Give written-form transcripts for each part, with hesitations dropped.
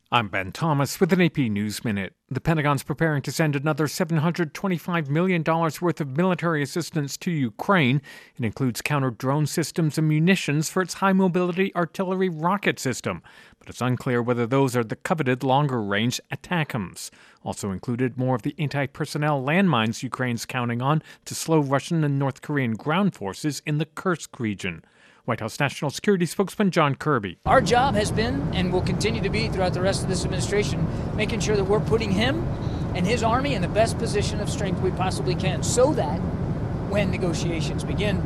I'm Ben Thomas with an AP News Minute. The Pentagon's preparing to send another $725 million worth of military assistance to Ukraine. It includes counter-drone systems and munitions for its high-mobility artillery rocket system. But it's unclear whether those are the coveted longer-range ATACMS. Also included more of the anti-personnel landmines Ukraine's counting on to slow Russian and North Korean ground forces in the Kursk region. White House National Security spokesman John Kirby. Our job has been and will continue to be throughout the rest of this administration making sure that we're putting him and his army in the best position of strength we possibly can so that when negotiations begin,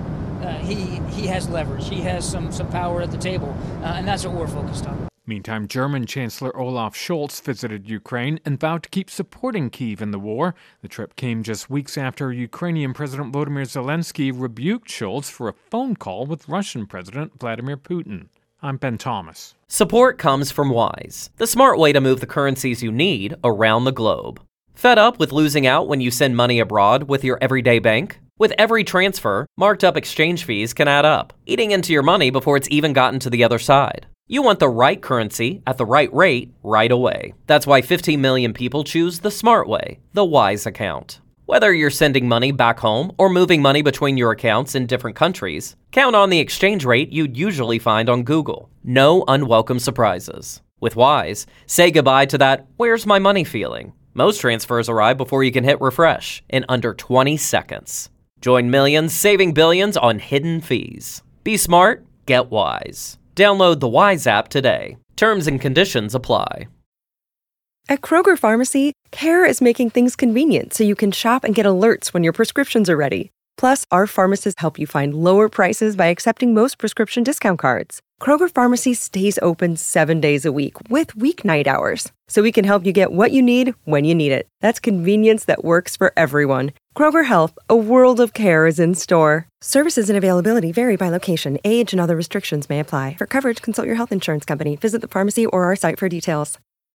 he has leverage, he has some power at the table, and that's what we're focused on. Meantime, German Chancellor Olaf Scholz visited Ukraine and vowed to keep supporting Kyiv in the war. The trip came just weeks after Ukrainian President Volodymyr Zelensky rebuked Scholz for a phone call with Russian President Vladimir Putin. I'm Ben Thomas. Support comes from Wise, the smart way to move the currencies you need around the globe. Fed up with losing out when you send money abroad with your everyday bank? With every transfer, marked up exchange fees can add up, eating into your money before it's even gotten to the other side. You want the right currency at the right rate right away. That's why 15 million people choose the smart way, the Wise account. Whether you're sending money back home or moving money between your accounts in different countries, count on the exchange rate you'd usually find on Google. No unwelcome surprises. With Wise, say goodbye to that "where's my money" feeling. Most transfers arrive before you can hit refresh in under 20 seconds. Join millions saving billions on hidden fees. Be smart, get Wise. Download the Wise app today. Terms and conditions apply. At Kroger Pharmacy, Care is making things convenient so you can shop and get alerts when your prescriptions are ready. Plus, our pharmacists help you find lower prices by accepting most prescription discount cards. Kroger Pharmacy stays open 7 days a week with weeknight hours, so we can help you get what you need when you need it. That's convenience that works for everyone. Kroger Health, a world of care, is in store. Services and availability vary by location. Age and other restrictions may apply. For coverage, consult your health insurance company. Visit the pharmacy or our site for details.